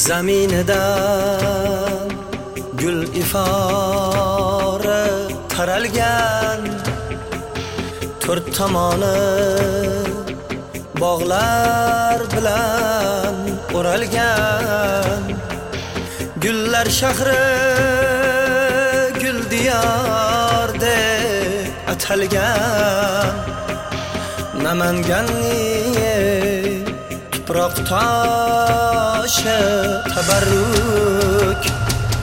Zaminidan gul ifori taralgan, to'rt tomoni bog'lar bilan o'ralgan. Gullar shahri gul diyor deb atalgan. Namanganning tuproq toshi tabarruk.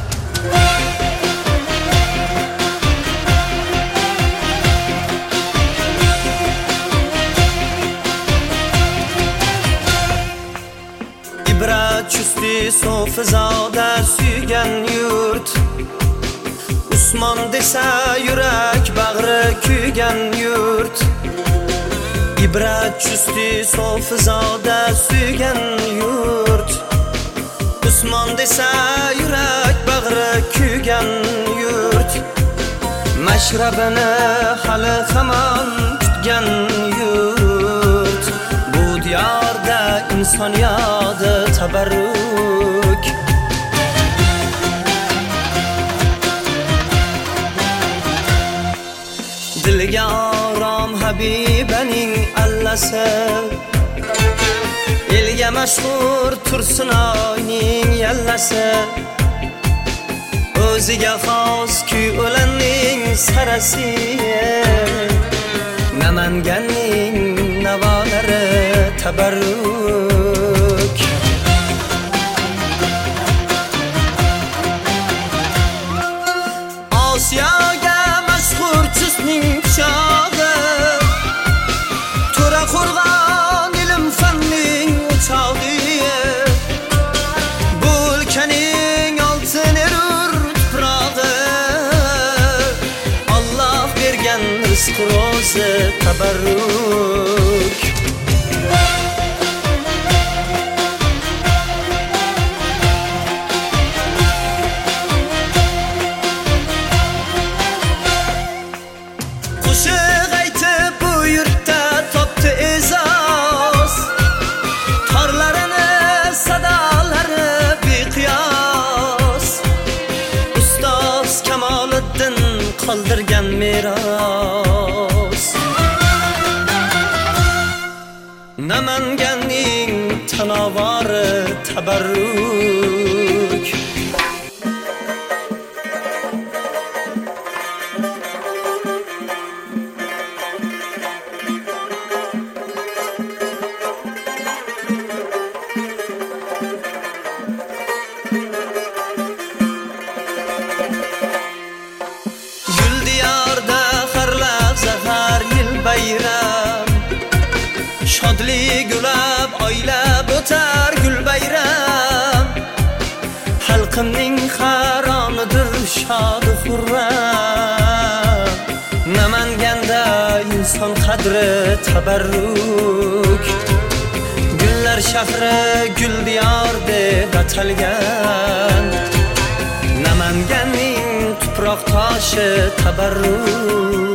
Ibrat chusti sofizoda suygan yurt, Usmon desa yurak bag'ri kuygan yurt. Ibrat chusti sofizoda suygan yurt, Usmon desa yurak bag'ri kuygan yurt. Mashrabini hali hamon kutgan yurt. Bu diyorda inson yodi tabarruk. Dilga orom Habibaning allasi, elga mashhur Tursunoyning yallasi. O'ziga xos kuylanning sarasi, Namanganning navolari tabarruk. Osiyoga mashhur chustning pichog'i, To'raqo'rg'on ilm fanning o'chog'i. Bu o'lkaning oltin erur tuprog'i, Alloh bergan rizq ro'zi tabarruk. Qo'shiq aytib bu yurtda topdi e'zoz, torlarini sadolari beqiyos. Ustoz Kamoliddin qoldirgan meros. Namanganning tanovori tabarruk. Gul diyorda har lahza har yil bayram, shodlik gulab oylab o'tar gul bayram. Xalqimning haronidir shodi xurram, Namanganda inson qadri tabarruk. Gullar shahri gul diyor deb atalgan, Namanganning tuproq toshi tabarruk.